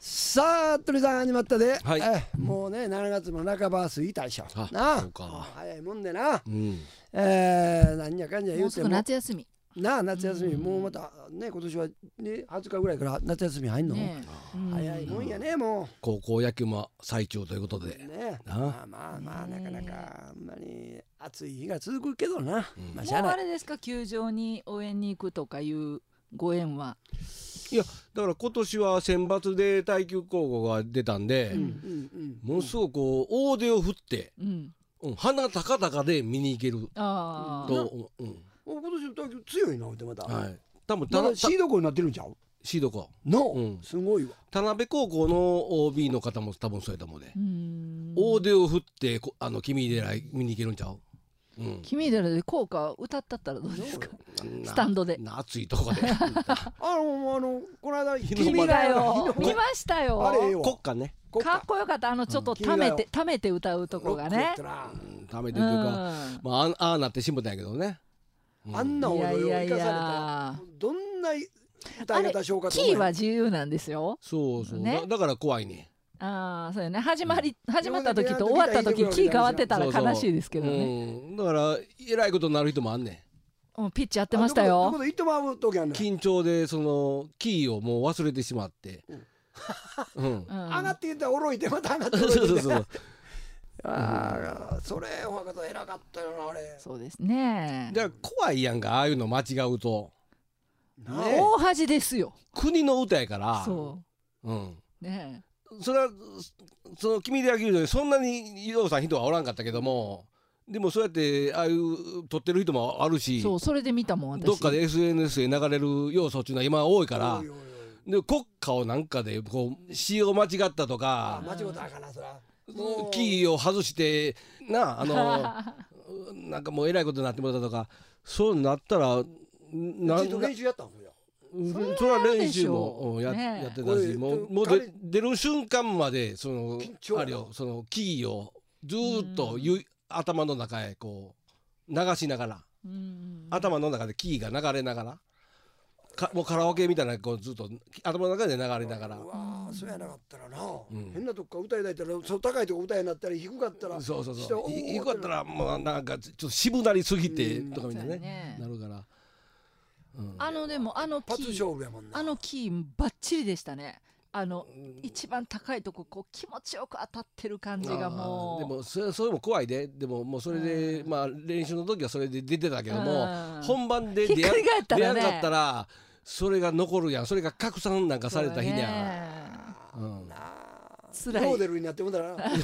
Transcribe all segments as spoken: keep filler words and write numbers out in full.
さあ鳥さん始まったで、 はいえもうねしちがつも半ば過ぎたでしょあなあそうか早いもんでな、 うん、 えー、何やかんや言もうすぐうても夏休みなあ夏休み、 うんもうまたね今年はねはつかぐらいから夏休み入んの、 ねえ早いもんやねも高校野球も最長ということうで、 ねなまあまあまあなかなかあんまり暑い日が続くけどな、 うんまあしゃあないもうあれですか、球場に応援に行くとかいうご縁は。 いやだから今年は選抜で大球高校が出たんで、 うんうんうんものすごくこう大手を振って、 うん、 うん、鼻高々で見に行けるああ、 と、うんお今年の大球強いなってまた、 はい、多分まただシード校になってるんちゃうシードかの、 うんすごいわ田辺高校の オービー の方も多分そうやと思うで、 うーん大手を振ってこあの君で来見に行けるんちゃう、うん、 君でで効果歌ったったらどうですか。 なスタンドでな暑いとこであのあのこの間日の君だよ日の見ましたよ。 あれええわ国歌ね、 国歌かっこよかった。あのちょっとうんためてためて歌うとこがねロックやったなうん、食べてるというか、 うんまああんああなってしもたんやけどね、うんあんないほどやいやい生かされたや、 どんな歌い方しようかとキーは思う自由なんですよ。 そうそう、 ねだだから怖いね。 ああ、そうよね。始まり、始まった時うんと終わった時キー変わってたらそうそう悲しいですけどね。 うん、だからえらいことになる人もあんねうん、ピッチやってましたどよこ。で行ってまう時あんん。 ねん緊張でそのキーをもう忘れてしまって、うん、 うん上がっていったらおろいてまた上がってそうおろいてそうそう、 ああそれほかと偉かったよなあれそうですね。 じゃあ怖いやんか、ああいうの間違うとなえ大恥ですよ。 国の歌やから、 そうん、 う。ねそれはその君で野球場でそんなにようさん人はおらんかったけども、でもそうやってああいう撮ってる人もあるえ。 し、 そう、それで見たもん、私。 どっかで エスエヌエス で流れる要素っていうのは今多いからおいおいおいで国歌をなんかでこう詞を間違ったとあか間違うたらあかんなそらもうキーを外してなあ、あのなんかもうえらいことになってもらったとかそうなったらなちょっと練習やったんほやうんそれは練習もうんや,、 ねえやってたこれしもうもう彼で出る瞬間までその緊張やなあれよそのキーをずーっとゆ頭の中へこう流しながらうん頭の中でキーが流れながらかもうカラオケみたいなこうずっと頭の中で流れながらうわーそうやなかったらな、 ん変なとこから歌いだいたらそう高いとこ歌いになったり低かったらそうそう下をそういいかったらもうなんかちょっと渋なりすぎてうんとかみたいなそうやねねなるから、うん、 あのでもあのキ初ー勝負やもんなあのキーバッチリでしたね。あの一番高いとここう気持ちよく当たってる感じがもう。 あーでもそれそれも怖いででももうそれで、 うんまあ練習の時はそれで出てたけども、 うん本番で出やひっくり返ったらね出やんかったらそれが残るやんそれが拡散なんかされた日にそうゃ、 ねうん、 なあ辛いモデルになってもたらなだ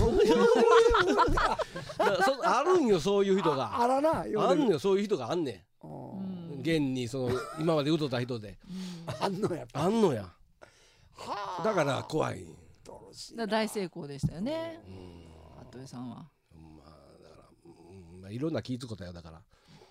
からそあるんよそういう人があらなあんのよそういう人があんねあうんん現にその今まで歌った人であんのやっぱあんのやはあだから怖い、 恐ろしいだ大成功でしたよね、 うん服部さんは。 まあだから、うんまあ、いろんな気ぃつことやだから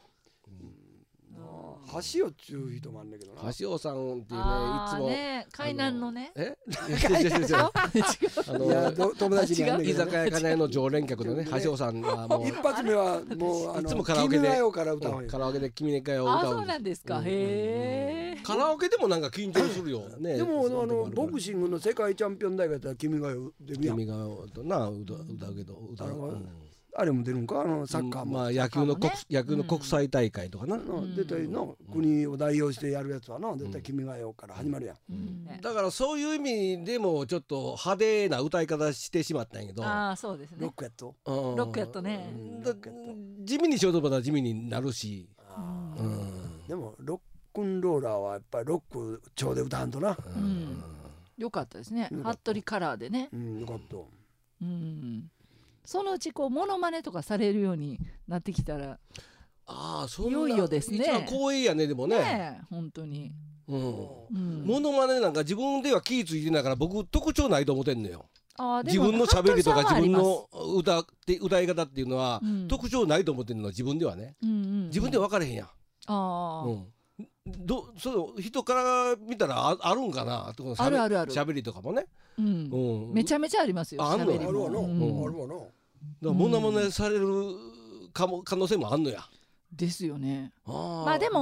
橋をっちゅう人もあんねんけどな橋尾さんっていうねいあーつもね海南のね。 え違う違う違う違うあいやのど友達にあんねん居けどね酒屋かなえの常連客のね橋尾さんはもう一発目はもうあいつのもカラオケで君が代から歌うんよカラオケで君にかよをあー歌そううんなんですか。 うんへえ。 カラオケでもなんか緊張するよねでもあのボクシシングの世界チャンピオン大会やったら君が代出るやん君がとな歌歌うけど歌う、 あのうんあれも出るんかあのサッカーもまあ野球の国サッカーもね野球の国際大会とかな、 な絶対な国を代表してやるやつはな絶対君が代から始まるやんうんねだからそういう意味でもちょっと派手な歌い方してしまったんやけどああそうですね。 ロックやっとうんロックやとね。 だ地味にしようと思ったら地味になるし、 うんうんでもロックンローラーはやっぱりロック調で歌わんとなうんよかったですね。 よかった服部カラーでね。 うんよかったうん。そのうちこうモノマネとかされるようになってきたらああそんないよいよですね一番光栄やねでもねねえ本当に。 うんうんモノマネなんか自分では気ぃついてないから僕特徴ないと思ってんのよあーでも自分の喋りとか自分服部さんはありますの歌って歌い方っていうのはうん特徴ないと思ってんの自分ではねうんうん自分では分かれへんやん、 あー、 うん、どそう人から見たらああるんかなとかあるあるある喋りとかもね、 うんうん、 めちゃめちゃありますよ。 ああんの喋りもあるわなあうんるわなだからモノマネされるかも可能性もあんのやですよね。 あーまあでも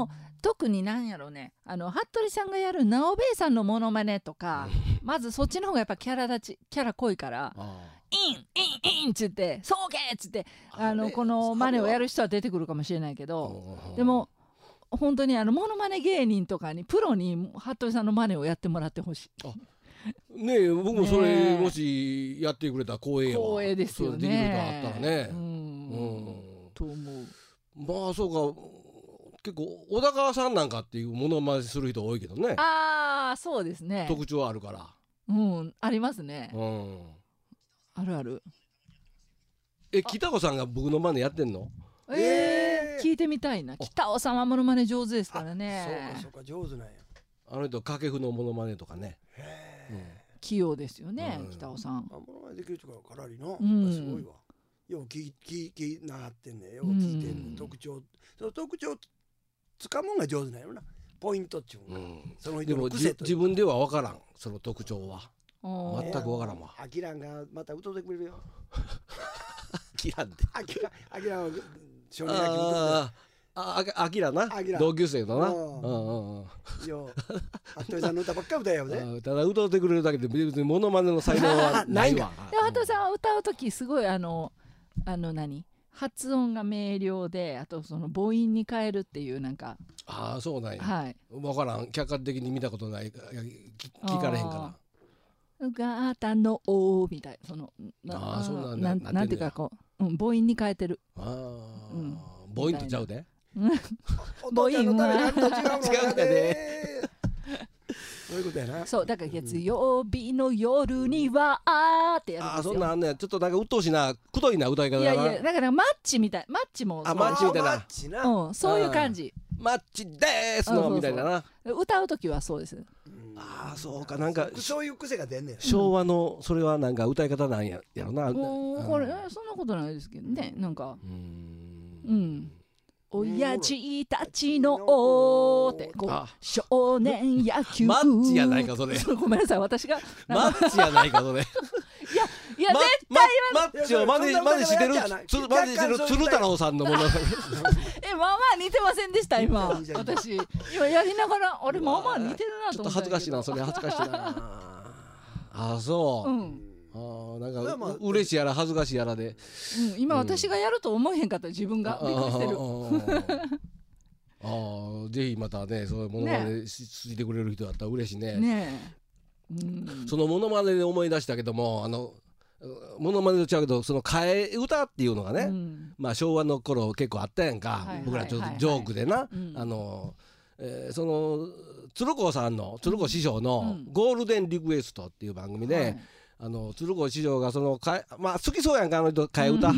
特になんやろうね、あの服部さんがやる直兵衛さんのモノマネとかまずそっちの方がやっぱキャラ立ちキャラ濃いからインインインっつってそうけっつってあのこのマネをやる人は出てくるかもしれないけど、でも本当にあのモノマネ芸人とかにプロに服部さんのマネをやってもらってほしい。 ねえ僕もそれもしやってくれたら光栄やわ。 光栄ですよね。 そうできることあったらね。 うん、うん、と思う。 まあそうか、結構小田川さんなんかっていうものまねする人多いけどね。 ああそうですね。 特徴あるから。 うんありますね。 うん。 あるある。 え北尾さんが僕のマネやってんの？ えー、聞いてみたいな。北尾さんはモノマネ上手ですからね。 そうかそうか上手なんや。 あの人掛布のモノマネとかね。 へえ。器用ですよね、うん、北尾さん。 あモノマネできる人がかなりの、 うん、 すごいわ。よう聞き聞きながってんね。よう聞いてんね、うん、特徴その特徴つかむんが上手なんやろな。ポイントっちゅうの、うん、その人の癖と。 でも自分では分からんその特徴は。全く分からんわ。 アキランがまた歌ってくれるよ。 アキランってアキラアキランは少年野球ああアキラな同級生のな。 よ服部さんの歌ばっかり歌えよね。 ただ歌ってくれるだけで別にモノマネの才能はないわ。 で服部さんは歌う時すごいあのあの何発音が明瞭で、あとその母音に変えるっていうなんか。 ああそうなんや。 はい。 分からん客観的に見たことない聞かれへんから。 うがたのおみたいなそのああそうなんだ。なんなんていうかこう、うん、母音に変えてる。 ああ、うん、母音とちゃうで。 母音は違うで。そういうことやな。 そうだから月曜日の夜にはあーってやるんですよ。 ああそんなんあんねちょっとなんか鬱陶しいなくどいな歌い方だな。 いやいやだからマッチみたいマッチもあマッチみたいな。 うんそういう感じ。 マッチでーすのみたいなな。 歌う時はそうです。 ああそうかなんかそういう癖が出んねん。 昭和のそれはなんか歌い方なんややろな。 もうこれそんなことないですけどねなんかうん親父たちのおーってこう少年野球マッチやないかそれ。 ごめんなさい私がマッチやないかそれ。いやいや絶対マッチを真似真似してる真似してる鶴太郎さんのもの。 えまあまあ似てませんでした今私今やりながらあれまあまあ似てるなと思って。 ちょっと恥ずかしいなそれ恥ずかしいな。あそう。うんあなんか、まあ、嬉しいやら恥ずかしいやらで、 うん、今私がやると思えへんかった自分がびっくりしてる。 ああぜひまたねそういうモノマネししてくれる人だったら嬉しいね。 ねえ、うん、 そのモノマネで思い出したけどもあのモノマネと違うけどその替え歌っていうのがね、うん、まあ昭和の頃結構あったやんか、はいはいはいはい、僕らちょっとジョークでな、うん、あの、えー、その鶴光さんの鶴光師匠の「ゴールデンリクエスト」っていう番組で、うんはいあの鶴光師匠がそのかえまあ好きそうやんかあの人替え歌、うん、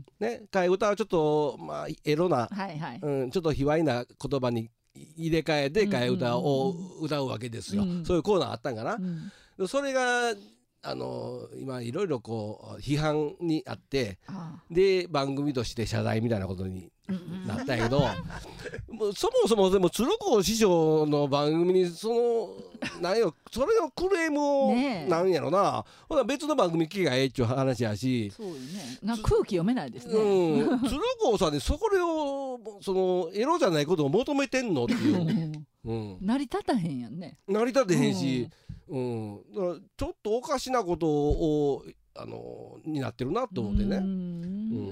ね替え歌はちょっとまあエロな、はいはいうん、ちょっと卑猥な言葉に入れ替えて替え歌を歌うわけですよ、うん、そういうコーナーあったんかな、うん、それがあの今いろいろこう批判にあってで番組として謝罪みたいなことになったんやけどもうそもそもでも鶴光師匠の番組にそのなんよそれのクレームをなんやろなほな別の番組聞きがええっちゅう話やしそうよねなんか空気読めないですね、 うん、鶴光さんにそれをそのエロじゃないことを求めてんのっていう、うん、 成り立たへんやんね成り立てへんし、うん、だからちょっとおかしなことをあのになってるなと思ってね。うん、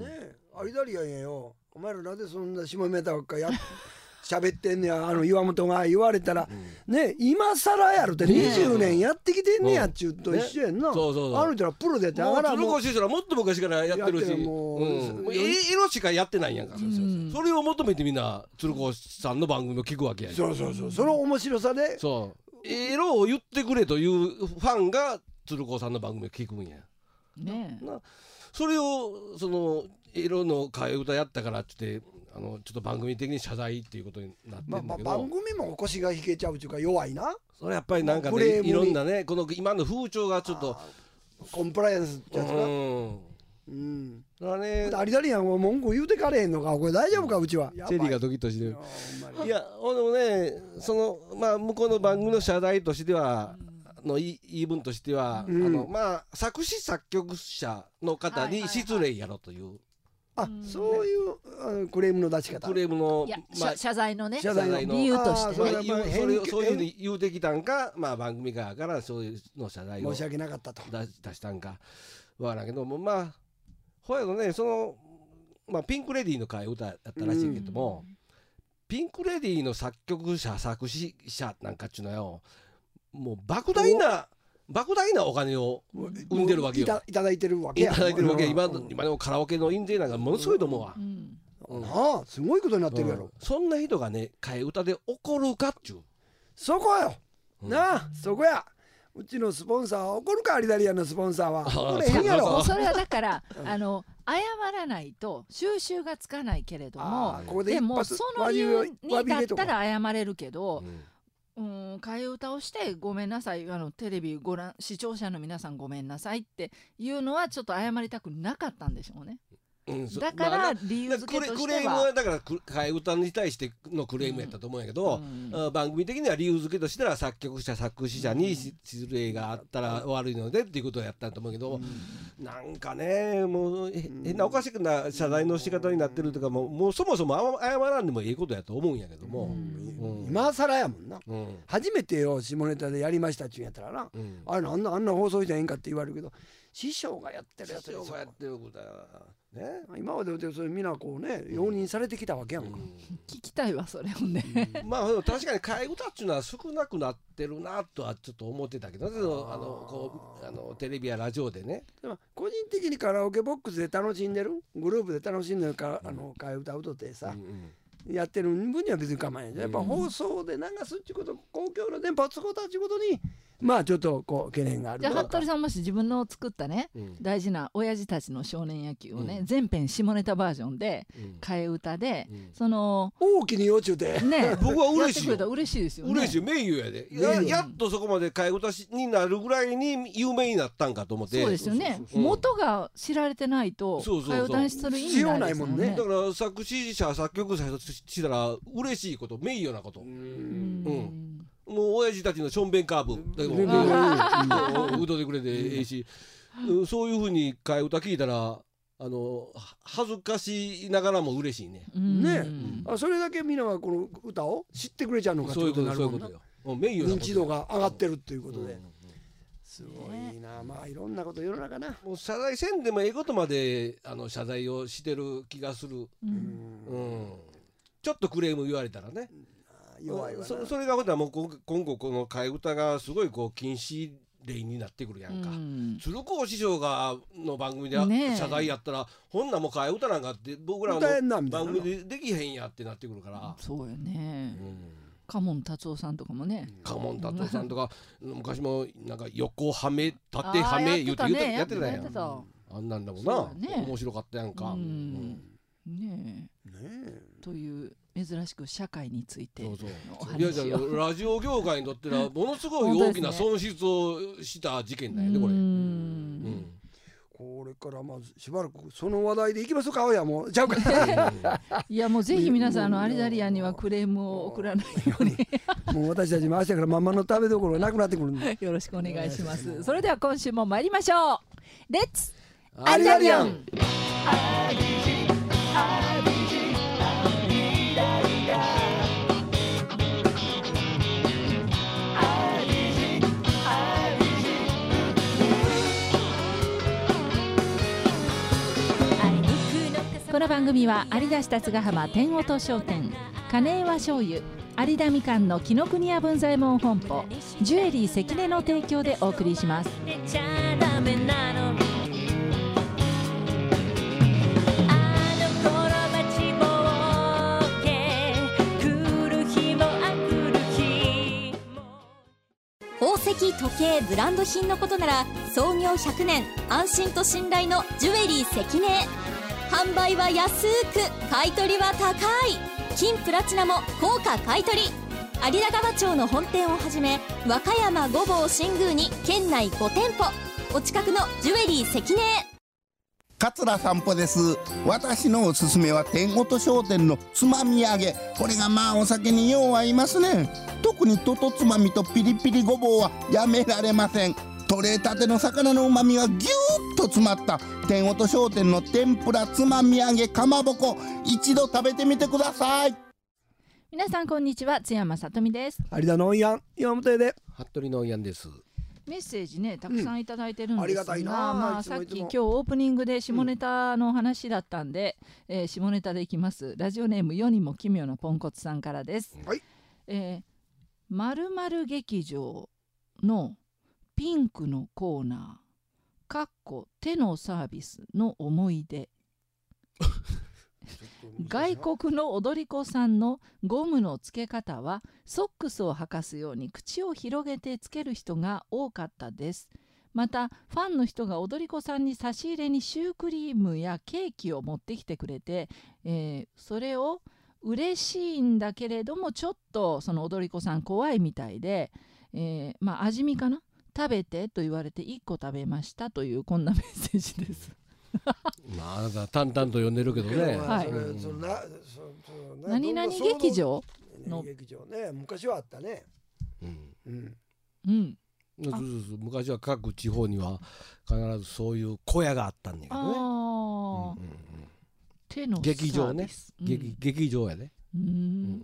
ねえアイダリアンやよお前らなんでそんな下ネタばっかや喋ってんねやあの岩本が言われたら、うん、ね今更やろってにじゅうねんやってきてんねやっちゅうと一緒やんな、ね、そうそうそうあの人らプロでやってあらもう鶴光師匠らもっと昔からやってるしもう、うん、エロしかやってないやんか、うん、それを求めてみんな鶴光さんの番組を聞くわけやんそうそうそうその面白さでそうエロを言ってくれというファンが鶴光さんの番組を聞くんやねなそれをそのエロの替え歌やったからってあのちょっと番組的に謝罪っていうことになってるんだけど、まあ、まあ番組も腰が引けちゃうっていうか弱いなそれやっぱりなんかねいろんなねこの今の風潮がちょっとコンプライアンスってやつがうんうんだからねありだりやん文句言うてかれへんのかこれ大丈夫かうちはチェリーがドキッとしてるいやでもねそのまあ向こうの番組の謝罪としてはの言い分としては、うん、あのまあ作詞作曲者の方に失礼やろという、 あ、そういうクレームの出し方。 クレームのまあ謝罪のね謝罪の理由としてそれをそういうふうに言うてきたんか、まあ番組側からそういうの謝罪を申し訳なかったと出したんかわからんけども、まあほやのねそのまあピンクレディーの替え歌やったらしいけども、ピンクレディーの作曲者作詞者なんかっちゅうのよ、もう莫大な莫大なお金を生んでるわけよ。 いた、いただいてるわけや。 いただいてるわけや。今今のカラオケの印税なんかものすごいと思うわ。 なあ、すごいことになってるやろ、うん、 そんな人がね替え歌で怒るかっちゅう、 そこよ、うん、なあ、そこや。うちのスポンサーは怒るか、アリダリアンのスポンサーは怒れへんやろ。 それはだからあの謝らないと収集がつかないけれども、ここででもその理由にだったら謝れるけど、うんうん、替え歌をしてごめんなさい、あのテレビご覧視聴者の皆さんごめんなさいっていうのはちょっと謝りたくなかったんでしょうね。うん、だから理由付けとしては、 クレームはだから替え歌に対してのクレームやったと思うんやけど、うんうん、番組的には理由付けとしては作曲者作詞者に失礼があったら悪いのでっていうことをやったと思うけど、うん、なんかねもう変なおかしくな謝罪の仕方になってるとか、もう、もうそもそも謝らんでもいいことやと思うんやけども、 うんうん、今更やもんな、うん、初めてよ下ネタでやりましたっちゅうんやったらな、うん、あれなんなあんな放送じゃええんかって言われるけど、師匠がやってるやつですよ。師匠がやってることやね、今までそれみんなこうね、うん、容認されてきたわけやんか、うん、 聞きたいわそれをね、 うん、まあ確かに替え歌っていうのは少なくなってるなとはちょっと思ってたけど、あのこうあのテレビやラジオでね、 でも個人的にカラオケボックスで楽しんでるグループで楽しんでるか、うん、あの替え歌歌ってさ、うんうん、やってる分には別に構わない。やっぱ放送で流すっていうこと、公共の電波を使うたっていうことにまあちょっとこう懸念がある。 じゃあ服部さんもし自分の作ったね、うん、大事な親父たちの少年野球をね、うん、全編下ネタバージョンで、うん、替え歌で、うん、その大きに幼稚でね僕は嬉しいよ。 嬉しいですよね。 嬉しい、名誉やで。や, やっとそこまで替え歌になるぐらいに有名になったんかと思って。 そうですよね。そうそうそう、元が知られてないと替え歌にする意味ないですもんね。 だから作詞者作曲者したら嬉しいこと、名誉なこと。うん、うんもう親父たちのしょんべんカーブでも歌ってくれてええし、そういうふうに替え歌聞いたらあの恥ずかしながらも嬉しいね。 ね、あそれだけみんながこの歌を知ってくれちゃうのかってことになるもんな。そういうことよ。名誉なこと。認知度が上がってるっていうことで。すごいな、まあいろんなこと世の中な。 もう謝罪せんでもええことまであの謝罪をしてる気がする。うん。ちょっとクレーム言われたらね。弱いわな。 そ, それがほんとはもう今後この替え歌がすごいこう禁止例になってくるやんか、うん、鶴光師匠がの番組で謝罪やったら、ね、ほんなもう替え歌なんかって僕らの番組でできへんやってなってくるから。 そうよね、うん、カモン達夫さんとかもね、 カモン達夫さんとか昔もなんか横はめ縦はめ言うて言うてやってたやん。あんなんだもんな、ね、面白かったやんか、うんうん、 ねえ、ねえという珍しく社会についてのお話を。 いやいやラジオ業界にとってはものすごい大きな損失をした事件だよねこれ。うん、 これからまずしばらくその話題でいきましょうか。やもうちゃうかいやもうぜひ皆さんあのアリダリアンにはクレームを送らないようにもう私たちも明日からママの食べどころがなくなってくるんでよろしくお願いします。それでは今週も参りましょう。レッツアリダリアン。 この番組は有田下津ヶ浜天音商店、金岩醤油、有田みかんの紀ノ国屋文左衛門本舗、ジュエリー関根の提供でお送りします。 宝石、時計、ブランド品のことなら創業ひゃくねん、安心と信頼のジュエリー関根。販売は安く、買い取りは高い。金プラチナも高価買い取り。有田川町の本店をはじめ和歌山、御坊、新宮に県内ご店舗。お近くのジュエリー関根。 桂散歩です。私のおすすめは天音商店のつまみ揚げ。これがまあお酒によう合いますね。特にととつまみとピリピリごぼうはやめられません。 取れたての魚のうまみがぎゅーっと詰まった天音商店の天ぷらつまみ揚げかまぼこ、一度食べてみてください。 皆さんこんにちは、津山さとみです。 有田のおんやん岩本屋で服部のおんやんです。 メッセージねたくさんいただいてるんですが、 うん、ありがたいな、 まあ、さっき今日オープニングで下ネタの話だったんで、うんえー、下ネタでいきます。ラジオネーム世にも奇妙なポンコツさんからです。 はい、 えー、〇〇劇場のピンクのコーナーかっこ手のサービスの思い出外国の踊り子さんのゴムのつけ方はソックスを履かすように口を広げてつける人が多かったです。またファンの人が踊り子さんに差し入れにシュークリームやケーキを持ってきてくれて、えー、それを嬉しいんだけれどもちょっとその踊り子さん怖いみたいで、えー、まあ味見かな、食べてと言われていっこ食べましたというこんなメッセージです。 まああなた淡々と呼んでるけどね。 はい。何々劇場の劇場ね、昔はあったね。 うんうんうん。 そうそうそう、昔は各地方には必ずそういう小屋があったんだけどね。ああ、うんうんうん、 手の劇場ね、 うん、 劇劇場やね。 うん。うん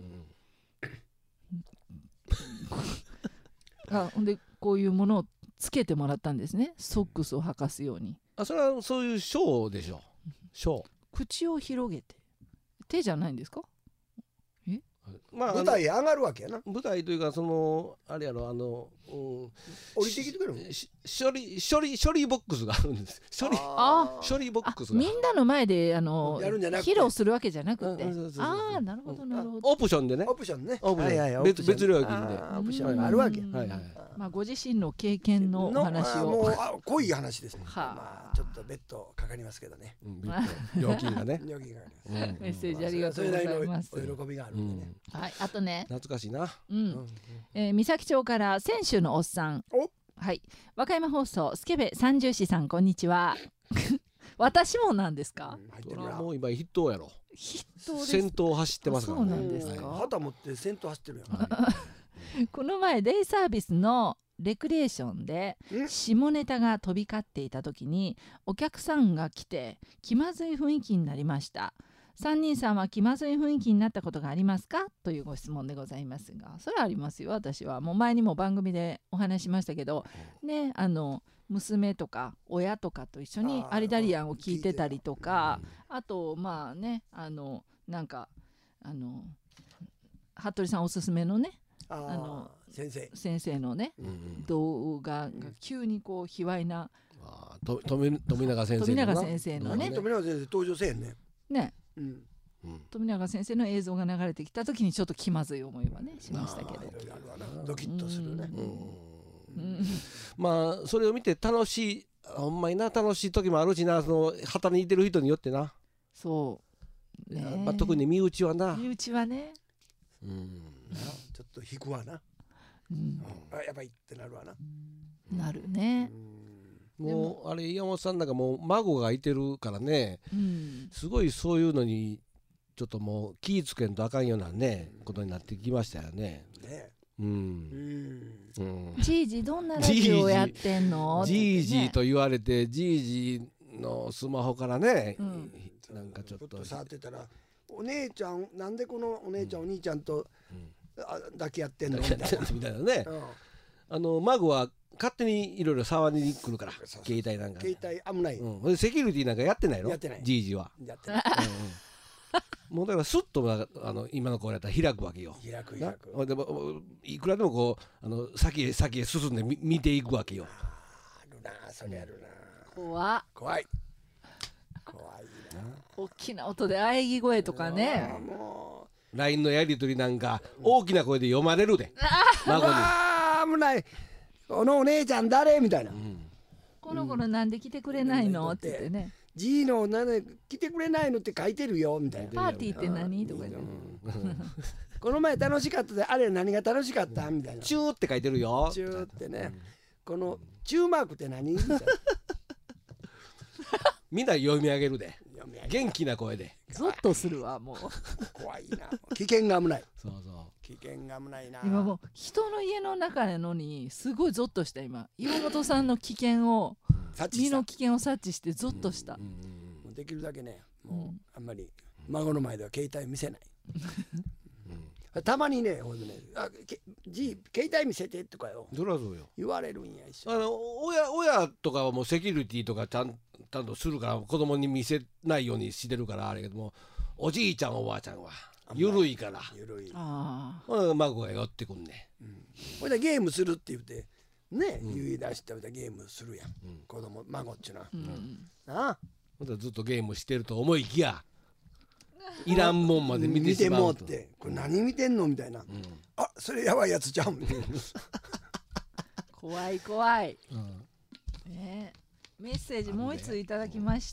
うん、あ、ほんでこういうものをつけてもらったんですね。ソックスを履かすように。 あ、それはそういうショーでしょ。ショー。 口を広げて手じゃないんですか。え、 まあ、舞台上がるわけやな。 舞台というかそのあれやろ、あの、うん、 降りてきてくれる処理処理処理ボックスがあるんです。処理あ処理ボックスがみんなの前であのやるんじゃなくて披露するわけじゃなくて、 うん、 ああなるほどなるほど。 オプションでね。 オプションね。 オプション、はいはい、別別料金でオプションがあるわけ。 はいはい。 まあご自身の経験のお話を。 もうあ濃い話ですね。 はあ、 まあちょっと別途かかりますけどね。 うん、料金がね。 料金があります。 メッセージありがとうございます。 お喜びがあるんでね。 はい、あとね。 懐かしいな。 うん。えー、三崎町から泉州のおっさん。 お。 はい、和歌山放送スケベ三重士さんこんにちは。私もなんですか。 それはもう今筆頭やろ。 筆頭です。 先頭走ってますからね。 そうなんですか。 旗持って先頭走ってるやん。この前デイサービスのレクリエーションで下ネタが飛び交っていた時にお客さんが来て気まずい雰囲気になりました。さんにんさんは気まずい雰囲気になったことがありますかというご質問でございますが、それはありますよ。私はもう前にも番組でお話しましたけどね、あの娘とか親とかと一緒にアリダリアンを聞いてたりとか、あとまあね、あのなんかあの服部さんおすすめのね、 あの先生先生のね、うんうん、動画が急にこう卑猥な、 あと富永先生の富永先生のね、 富永先生登場せえへんねね、うん、富永先生の映像が流れてきた時にちょっと気まずい思いはねしましたけど、 ドキッとするね。 まあそれを見て楽しい、ほんまにな、楽しい時もあるしな、その旗にいてる人によってな。 そう、 ね、まあ、特に身内はな、 身内はね、 うん、ちょっと引くわな、うん、あやばいってなるわな、 なるね。 もうあれ岩本さんなんかもう孫がいてるからね、うん、すごいそういうのにちょっともう気ぃつけんとあかんようなね、うん、ことになってきましたよね。 ね、 うんうん、 じいじどんなラジオやってんの？ じいじと言われて、じいじのスマホからね、うん、なんかちょっと触ってたら、お姉ちゃんなんでこのお姉ちゃん、うん、お兄ちゃんと、うん、あ抱き合ってんのみたいなみたいなね、うん、あの孫は勝手にいろいろ触りに来るから、携帯なんか携帯危ない、 うん、セキュリティなんかやってないの？ やってない、 じいじはやってない、 うん、もうだからスッとあの今の子やったら開くわけよ。 開く開く。 でもいくらでもこうあの先へ先へ進んでみ見ていくわけよ。 あるな、それあるな。 怖っ、 怖い怖いな。 大きな音で喘ぎ声とかね、 もう ライン のやり取りなんか大きな声で読まれるで、孫に。 あー危ない、このお姉ちゃん誰みたいな、うん、 この頃なんで来てくれないの、うん、って言ってね、 G のなんで来てくれないのって書いてるよみたいな、 パーティーって何とか言って、うん、 この前楽しかったで、あれ何が楽しかったみたいな、 チューって書いてるよ、 チューってね、うん、このチューマークって何みたいなみんな読み上げるで、元気な声でゾッとするわ、もう怖いな、危険が危ない、 そうそう、 危険が危ないな。 今もう人の家の中なのにすごいゾッとした今岩本さんの危険を身の危険を察知してゾッとした、 うん、できるだけねもうあんまり孫の前では携帯見せないたまにねほんとねあけじ携帯見せてとかよそりゃそうよ言われるんや一緒あの親親とかはもうセキュリティとかちゃんちゃんとするから子供に見せないようにしてるからあれけどもおじいちゃんおばあちゃんはゆるいからゆるいあ孫が寄ってくんね、 うん、ほいでゲームするって言ってね、うん、言い出してゲームするやん、うん、子供孫っちゅうのは、うん、なあずっとゲームしてると思いきやいらんもんまで見てしまうと見てもってこれ何見てんのみたいな、うん、あそれやばいやつちゃうん怖い怖い、うんね、メッセージもう一ついただきました、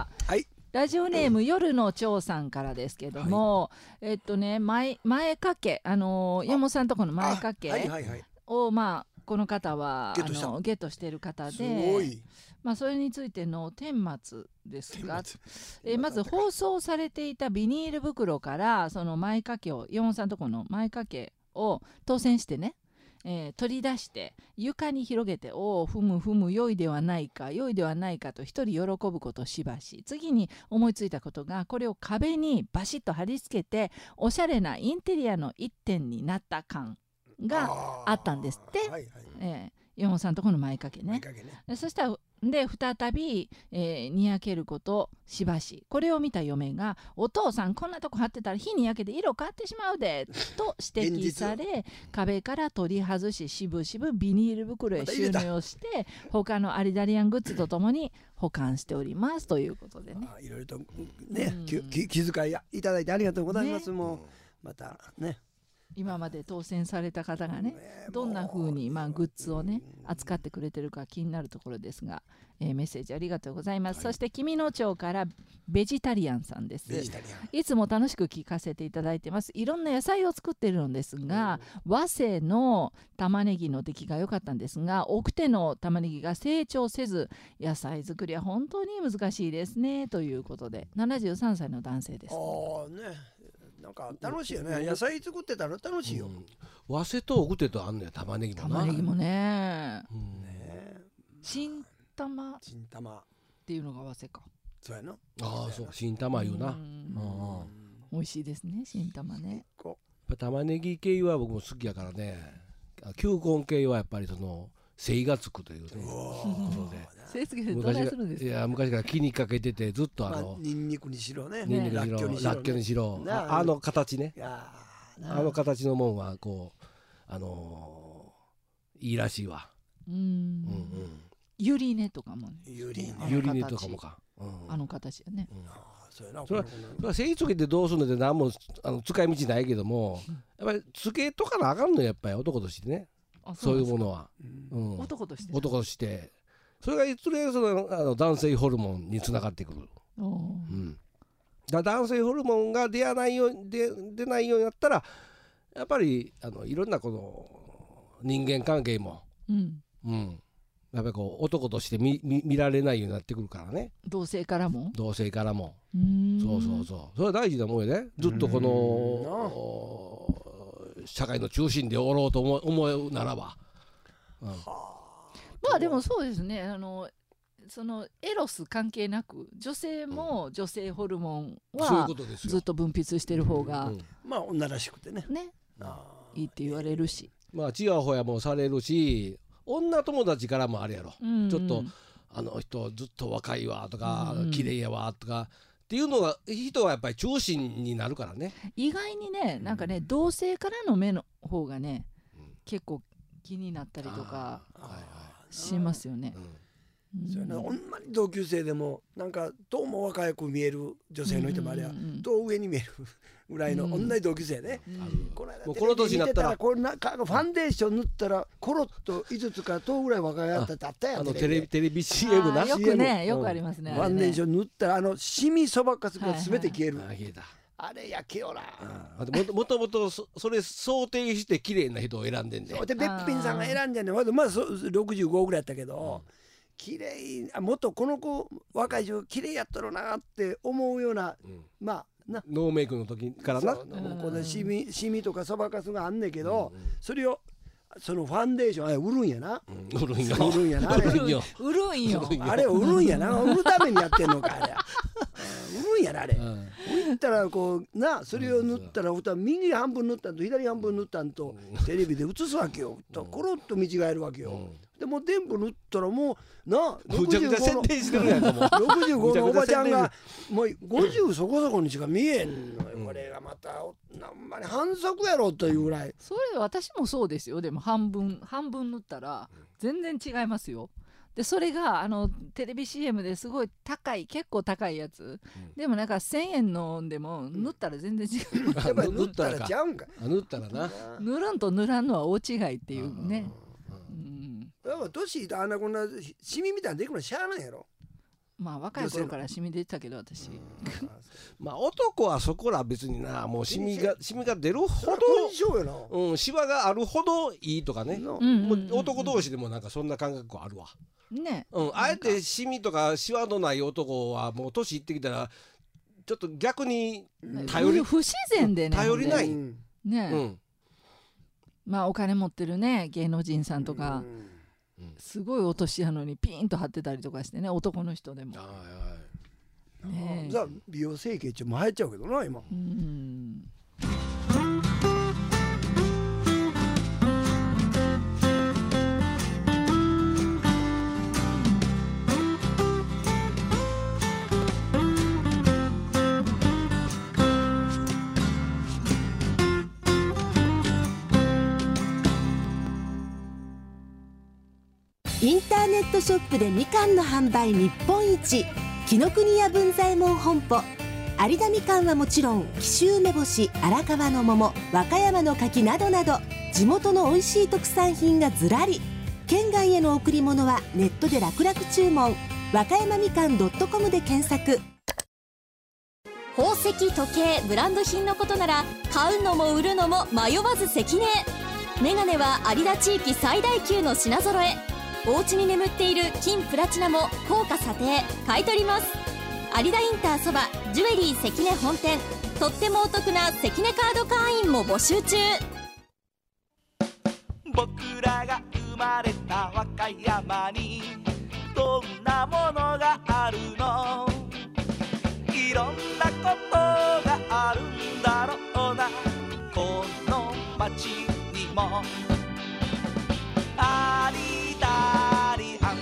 はいラジオネーム、うん、夜の蝶さんからですけども、はい、えっとね 前, 前掛けあのー、山本さんとこの前掛けを、はいはいはい、まあこの方はゲットしたあのゲットしている方で、すごいまあ、それについての顛末ですが、えまず放送されていたビニール袋からその前掛けを山本さんとこの前掛けを当選してね、えー、取り出して床に広げておおふむふむ良いではないか良いではないかと一人喜ぶことしばし次に思いついたことがこれを壁にバシッと貼り付けておしゃれなインテリアの一点になった感があったんですって、はいはいえー、山本さんとこの前掛けね、ねそしたらで再び、えー、にやけることしばしこれを見た嫁がお父さんこんなとこ貼ってたら火に焼けて色変わってしまうでと指摘され壁から取り外ししぶしぶビニール袋へ収納をして他のアリダリアングッズとともに保管しておりますということでねいろいろとね、うん、気遣いいただいてありがとうございます、ね、もうまたね今まで当選された方がねどんな風にまあグッズをね扱ってくれてるか気になるところですが、えー、メッセージありがとうございます、はい、そして君の町からベジタリアンさんですいつも楽しく聞かせていただいてますいろんな野菜を作っているのですが和製の玉ねぎの出来が良かったんですが奥手の玉ねぎが成長せず野菜作りは本当に難しいですねということでななじゅうさんさいの男性です。 あねなんか楽しいよね野菜作ってたら楽しいよ、うん、 和製と奥手とあんねん玉ねぎもな玉ねぎもね、うん、ね新玉新玉っていうのが和製かそうやなああそう新玉言うな、うん、 あ美味しいですね新玉ね玉ねぎ系は僕も好きやからね球根系はやっぱりその精がつくというねことで精つけてどないするんですか。 いや昔から気にかけててずっとあの、 まあ、ニンニクにしろねニンニクにしろらっきょうにしろ、ね、あ, あの形ねあの形のもんはこうあのー、いいらしいわうんうんうんゆり根とかもねゆり根ゆり根とかもか、 うん、あの形やね、うんそれはそれは精つけてどうするのって何もあの使い道ないけどもやっぱりつけとかなあかんのやっぱり男としてねそういうものは、 うん、男として男としてそれがいずれそのあの男性ホルモンにつながってくる、うん、だ男性ホルモンが出ないよう出出ないようになったらやっぱりあのいろんなこの人間関係も、うんうん、やっぱりこう男として 見, 見, 見られないようになってくるからね同性からも同性からもうんそうそうそうそれは大事なもんよねずっとこの社会の中心でおろうと 思, 思うならば、 うん、まあでもそうですねあのそのエロス関係なく女性も女性ホルモンはずっと分泌してる方が、うんうん、 まあ女らしくてねねあいいって言われるしまあちやほやもされるし女友達からもあれやろ、うんうん、ちょっとあの人ずっと若いわとか、うんうん、綺麗やわとかっていうのが人はやっぱり中心になるからね意外にねなんかね、うん、同性からの目の方がね、うん、結構気になったりとかしますよね、うんそうやな、ほんまに同級生でもなんかどうも若く見える女性の人もあれや、うんうん、どう上に見えるぐらいの、うん、同じ同級生ね、うん、この間もうこの年になったらこれなんかファンデーション塗ったらコロッといつつかとぐらい若いやったってあったやんあのテレビテレビ シーエム なよくねよくありますね、 うん、ファンデーション塗ったらあのシミそばかすが全て消える、 はいはい、あ消えたあれやけよな、 うん、も, もともと そ, それ想定して綺麗な人を選んでんででべっぴんさんが選んでんねんまあろくじゅうごぐらいやったけど、うん綺麗あもっとこの子若い人綺麗やったろうなって思うような、うん、まあノーメイクの時からな。 そうもうこれシミシミとかそばかすがあんねんけど、それをそのファンデーションあれ売るんやな、 うん、売るんよ売るんやなあれ売るんよあれを売るんやな売るためにやってんのかあれ売るんやなあれ、うん、売ったらこうなそれを塗ったら右半分塗ったんと左半分塗ったんとテレビで映すわけよ、うん、コロッと見違えるわけよ、うん、でも全部塗ったらもうなむちゃくちゃ宣伝してるやんかもうろくじゅうごのおばちゃんがもうごじゅうそこそこにしか見えんのよ、うん、これがまたあんまり反則やろというぐらい。 それ私もそうですよ。でも半分半分塗ったら全然違いますよ。でそれがあのテレビ シーエム ですごい高い結構高いやつ、うん、でもなんかせんえんのでも塗ったら全然違う、うん、 やっぱり塗ったらちゃうんか塗ったらな塗るんと塗らんのは大違いっていうね。 だから年いったあんなこんなシミみたいなできるのしゃあないやろ。 まあ若い頃からシミ出てたけど私まあ男はそこら別になもうシミがシミが出るほどうんシワがあるほどいいとかね、もう男同士でもなんかそんな感覚あるわね、 うん、あえてシミとかシワのない男はもう年いってきたらちょっと逆に頼り不自然でね頼りないね、うん、まあお金持ってるね芸能人さんとか、うんすごいお年やのにピンと張ってたりとかしてね男の人でも、 はいはいね、じゃあ美容整形中も流行っちゃうけどな今。うんインターネットショップでみかんの販売日本一紀ノ国屋文左衛門本舗有田みかんはもちろん紀州梅干し荒川の桃和歌山の柿などなど地元の美味しい特産品がずらり。県外への贈り物はネットで楽々注文和歌山みかん .com で検索。 宝石時計ブランド品のことなら買うのも売るのも迷わず関根。メガネは有田地域最大級の品揃え。お家に眠っている金プラチナも高価査定買い取ります。有田インターそばジュエリー関根本店、とってもお得な関根カード会員も募集中。 僕らが生まれた和歌山にどんなものがあるの、いろんなことがあるんだろうな、この街にもありだりあん。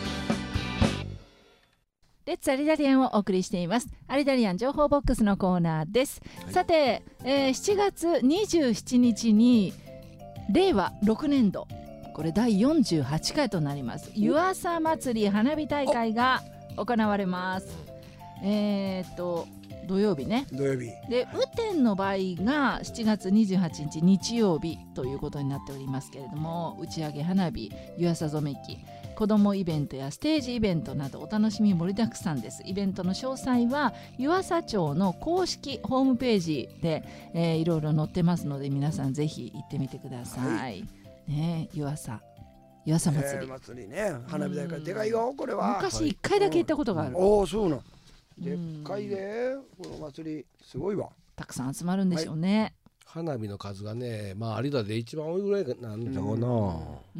レッツアリダリアンをお送りしています。アリダリアン情報ボックスのコーナーです、はい、さて、えー、しちがつにじゅうしちにちにれいわろくねんどこれだいよんじゅうはちかいとなります湯浅祭り花火大会が行われます。えー、っと土曜日ね土曜日で雨天の場合がしちがつにじゅうはちにち日曜日ということになっておりますけれども、打ち上げ花火湯浅染め機子どもイベントやステージイベントなどお楽しみ盛りだくさんです。イベントの詳細は湯浅町の公式ホームページで、えー、いろいろ載ってますので皆さんぜひ行ってみてください、はい、ね、湯浅湯浅祭り、 えー、祭りね花火大会でかいよこれは。 昔いっかいだけ行ったことがある、 はい、おおそうなでっかいでこの祭りすごいわ。 たくさん集まるんでしょうね、はい、 花火の数がねまあ有田で一番多いぐらいなんだろうな。 うん、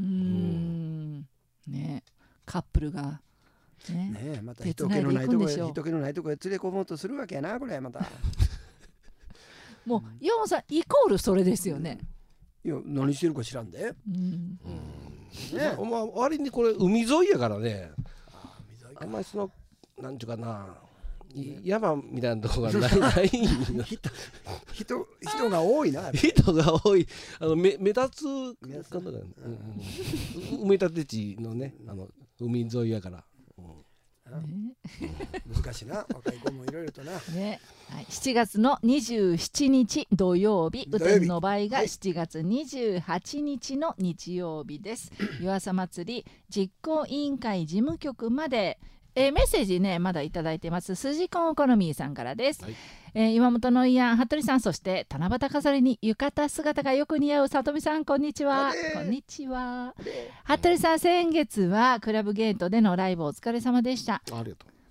ね、カップルがね、 ねまた人気のないとこへ人気のないとこへ連れ込もうとするわけやなこれまたもう岩本さんイコールそれですよね。 いや何してるか知らんで、うんうんね、まあ割にこれ海沿いやからね、あ, あんまりそのなんていうかな山みたいなとこがないない人, 人, 人が多いな人が多いあの 目, 目立つ、うんうん、埋め立て地のねあの海沿いやから、うんね、難しいな若い子もいろいろとな、 ね、はい、しちがつのにじゅうしちにち土曜日、雨天の場合がしちがつにじゅうはちにちの日曜日です。湯浅祭り実行委員会事務局までえー、メッセージねまだいただいてます。スジコンオコノミーさんからです、はい、えー、岩本のいや服部さん、そして七夕飾りに浴衣姿がよく似合う里見さん、こんにちは。こんにちは。服部さん、先月はクラブゲートでのライブお疲れ様でした。 ありがとう。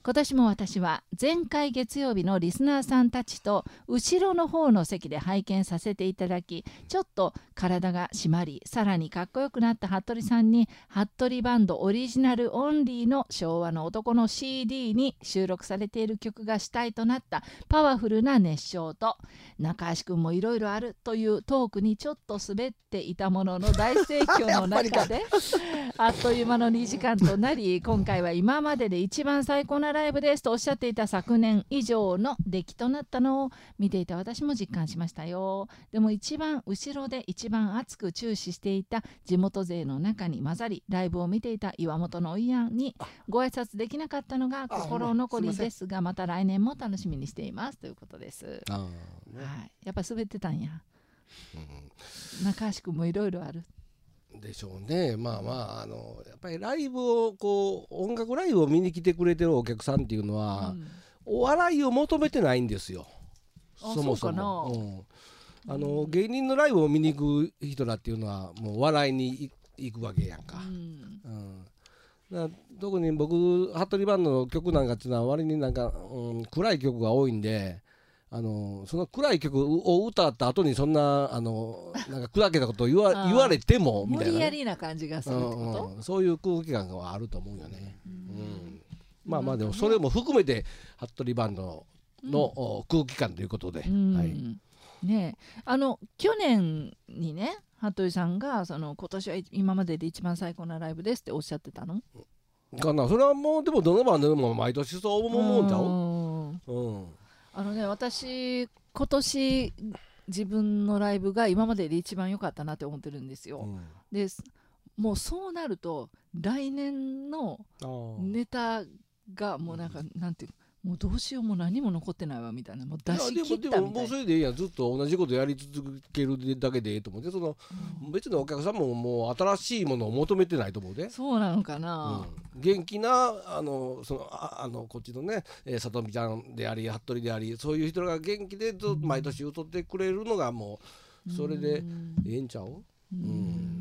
今年も私は前回月曜日のリスナーさんたちと後ろの方の席で拝見させていただき、ちょっと体が締まり、さらにかっこよくなった服部さんに服部バンドオリジナルオンリーの昭和の男の シーディー に収録されている曲が主体となったパワフルな熱唱と、中橋くんもいろいろあるというトークにちょっと滑っていたものの大盛況の中であっという間のにじかんとなり、今回は今までで一番最高なライブですとおっしゃっていた昨年以上の出来となったのを見ていた私も実感しましたよ。でも一番後ろで一番熱く注視していた地元勢の中に混ざり、ライブを見ていた岩本のおいやんにご挨拶できなかったのが心残りですが、また来年も楽しみにしていますということです。あ、ね、はい、やっぱ滑ってたんや、うん、中橋君もいろいろあるでしょうね。まあまあ、あのやっぱりライブをこう音楽ライブを見に来てくれてるお客さんっていうのは、うん、お笑いを求めてないんですよ、そもそも。うん、あの芸人のライブを見に行く人らっていうのはもう笑いに行くわけやんか。うんうん、だ特に僕服部バンドの曲なんかっていうのは割になんか、うん、暗い曲が多いんで、あのその暗い曲を歌った後にそんなあのなんか砕けたことを言わ, 言われてもみたいな、ね、 無理やりな感じがするってこと、 うんうん、そういう空気感があると思うよね。うんうん、まあまあでもそれも含めて服部バンドの空気感ということで、うんはい、 ね、あの去年にね服部さんがその今年は今までで一番最高なライブですっておっしゃってたのかな。それはもうでもどのバンドでも毎年そう思うんちゃう。うん、 あのね、私今年自分のライブが今までで一番良かったなって思ってるんですよ。うん、でもうそうなると来年のネタがもうなんかなんていうもうどうしようも何も残ってないわみたいな、もう出し切ったみたいな。 でも、でももうそれでいいやん、ずっと同じことやり続けるだけでいいと思うで、その、うん、別のお客さんももう新しいものを求めてないと思うで。 そうなのかな、 うん、元気なあのその あ, あのこっちのね、えー、里見ちゃんであり服部であり、そういう人が元気でずっと毎年歌ってくれるのがもうそれでええんちゃう、うんうん、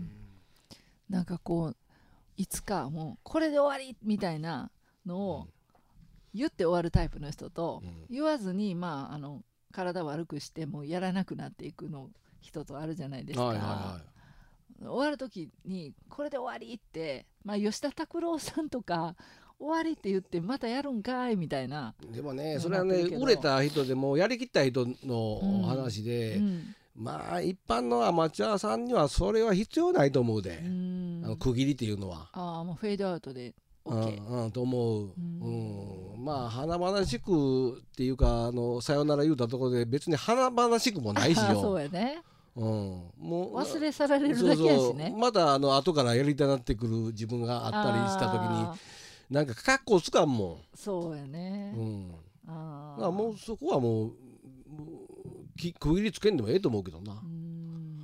なんかこういつかもうこれで終わりみたいなのを、うん言って終わるタイプの人と、うん、言わずに、まあ、あの体悪くしてもやらなくなっていくの人とあるじゃないですか、はいはいはい、終わる時にこれで終わりって、まあ、吉田拓郎さんとか終わりって言ってまたやるんかいみたいな。 でもねそれはね売れた人でもやりきった人の話で、うんうん、まあ一般のアマチュアさんにはそれは必要ないと思うで、うん、あの区切りっていうのは。 ああもうフェードアウトでうんうん、と思う、うんうん、まあ華々しくっていうかあのさよなら言うたところで別に華々しくもないしよそうやね、 うん、もう忘れ去られるだけやしね。そうそうまたあの後からやりたなってくる自分があったりした時になんか格好つかんもん。 そうやね、 うん、あだからもうそこはもうき区切りつけんでもええと思うけどな。うん、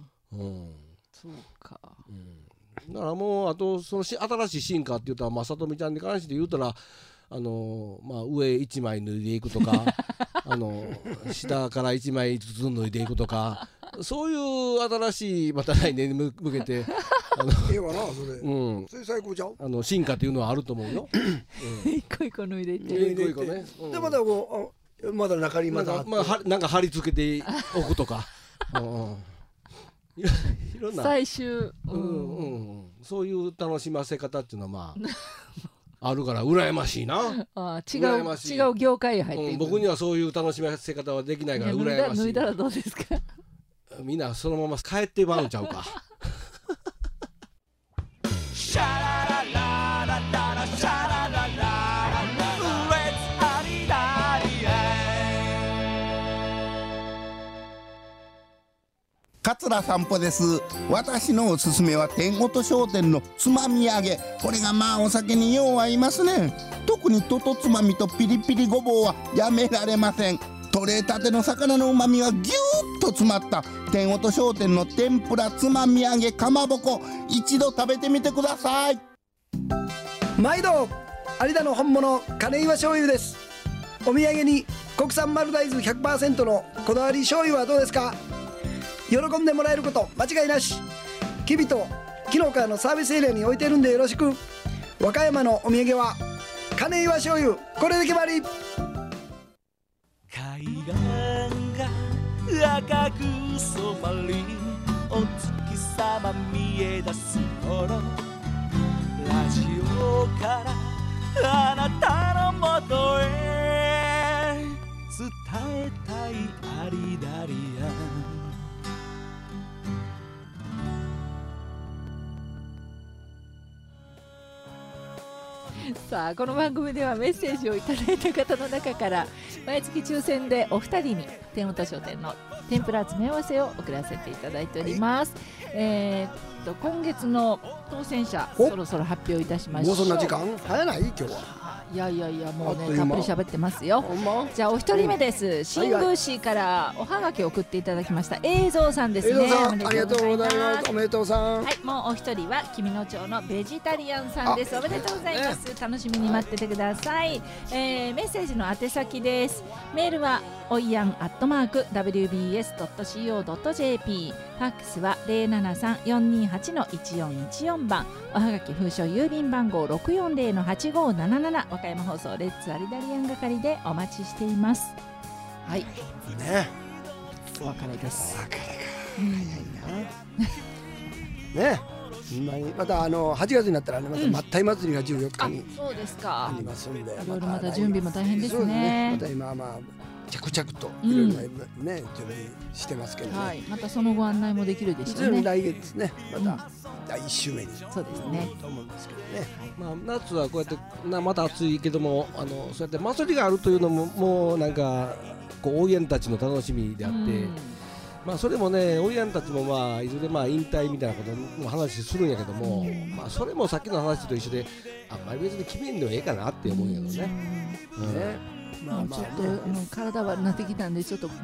うん、 そうか、うんだからもうあとそのし新しい進化って言ったらまあさとみちゃんに関して言うたらあのまあ上いちまい脱いでいくとかあの下からいちまいずつ脱いでいくとかそういう新しいまた来年に向けてあのええわなそれ、うん、それ最高じゃん。 あの進化っていうのはあると思うよ。 うん、一個一個脱いでいって一個一個ね、 うん、でまたこうまだ中にまだまあはなんか貼り付けておくとか。うんいろんな最終、うんうんうん、そういう楽しませ方っていうのはまああるから羨ましいな。 あ違う違う業界へ入っていく、 うん、僕にはそういう楽しませ方はできないから羨ましい。 脱いだらどうですか。 みんなそのまま帰ってまうんちゃうか。シャララララララシャラララ桂散歩です。私のおすすめは天音商店のつまみ揚げ。これがまあお酒によう合いますね。特にととつまみとピリピリごぼうはやめられません。取れたての魚のうまみがぎゅーっと詰まった天音商店の天ぷらつまみ揚げかまぼこ、一度食べてみてください。 毎度有田の本物金岩醤油です。お土産に国産丸大豆 ひゃくパーセント のこだわり醤油はどうですか。喜んでもらえること間違いなし。きびと昨日からのサービスエリアに置いてるんでよろしく。和歌山のお土産は必金岩醤油、これで決まり。 海岸が赤く染まり、お月様見え出す頃、ラジオからあなたのもとへ伝えたいアリダリアン。 さあこの番組ではメッセージをいただいた方の中から毎月抽選でお二人に天音商店の天ぷら詰め合わせを送らせていただいております、はい、えー、っと今月の当選者そろそろ発表いたしましょう。 もうそんな時間早ない今日は。 いやいやいやもうねたっぷり喋ってますよ。じゃあお一人目です、うん、新宮市からおはがきを送っていただきました栄蔵さんですね。 栄蔵さんありがとうございます。おめでとうさん。 はい、もうお一人は君野町のベジタリアンさんです。おめでとうございます、ね、楽しみに待っててください、えー、メッセージの宛先です。メールはおいやんアットマーク ダブリュービーエスドットシーオードットジェーピー、 ファックスは ゼロななさん よんにはち いちよんいちよん 番、おはがき封書郵便番号 ろくよんゼロ はちごなななな、和歌山放送レッツアリダリアン係でお待ちしています。はいね、お別れです。 お別れか、うん、ね、またあのはちがつになったらね、またマッタイ祭りがじゅうよっかに、 うん、そうですか、 ありますんで、いろいろまた準備も大変ですね。 また今まあ着々といろいろね、うん、準備してますけどね、 はい、またそのご案内もできるでしょうね。 来月ね、まただいいっ週目に、 そうですね、 と思うんですけどね、 はい、まあ、夏はこうやってなまた暑いけども、あのそうやって祭りがあるというのももうなんかこう応援たちの楽しみであって、うん、まあそれもね応援たちもまあいずれまあ引退みたいなことの話するんやけども、うん、まあそれもさっきの話と一緒であんまり別に決めんでもええかなって思うんやけどね。うんうんね、 まあまあね、ちょっと、うん、体悪くなってきたんでちょっと、うん、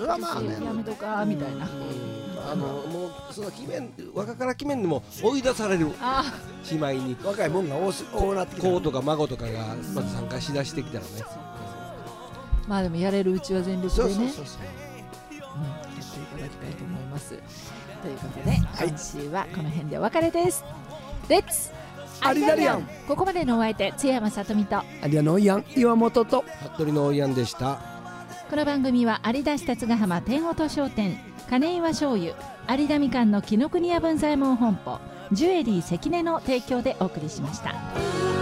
まあね、やめとかみたいな、 うん、あのもうその決めん若から決めんでも追い出されるしまいに若いもんが多す多なってきた、 子とか孫とかがまず参加しだしてきたらね、 うん、まあでもやれるうちは全力でね、 そうそうそうそう、 うん、やっていただきたいと思います。ということで、はい、今週はこの辺でお別れです。レッツアリダリアン。 ここまでのお相手津山さとみとアリアのおいやん岩本と服部のおいやんでした。 この番組は有田市立ヶ浜天音商店、金岩醤油、有田みかんの紀ノ国屋文左衛門本舗、ジュエリー関根の提供でお送りしました。